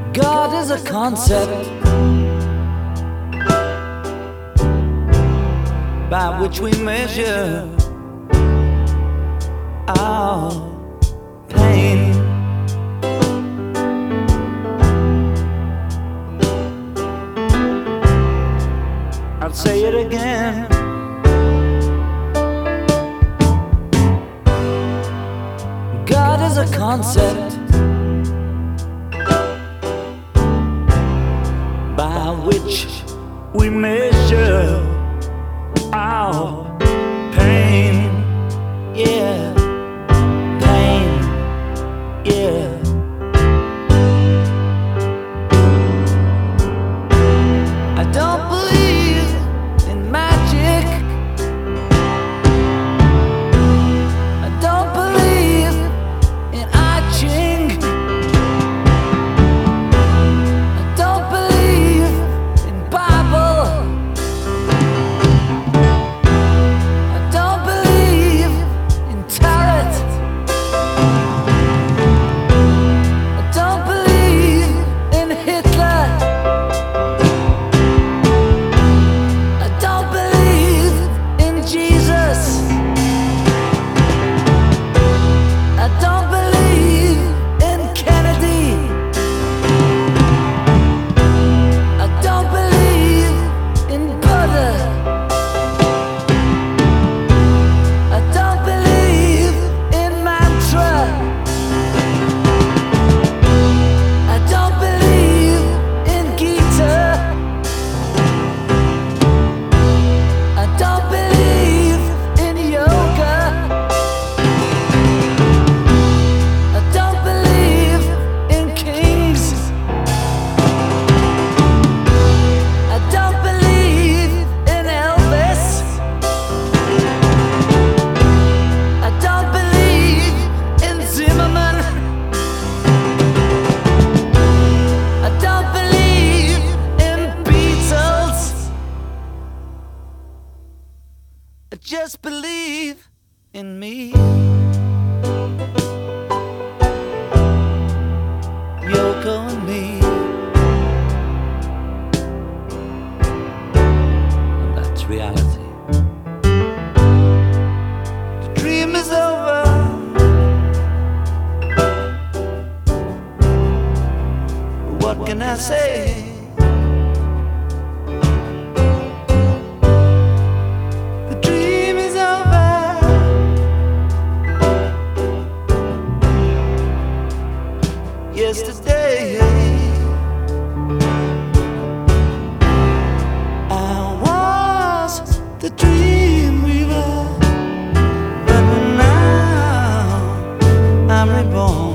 God is a concept by which we measure our pain. I'll say it again. God is a concept by which we measure our pain. Yeah, pain. Yeah. I don't believe in magic. I don't believe in I Ching. I don't believe in Bible. I don't believe in tarot. I don't believe in Hitler. I don't believe in Jesus. I don't believe in Kennedy. I don't believe in Buddha. I don't believe in mantra. I don't believe in Gita. I don't believe in yoga. I don't believe in kings. I don't believe in Elvis. I don't believe in Zimmerman. I don't believe in Beatles. I just believe in me. Yoko and me. And that's reality. The dream is over. What can I say? The dream is over. Yesterday I was the dream weaver, but now I'm reborn.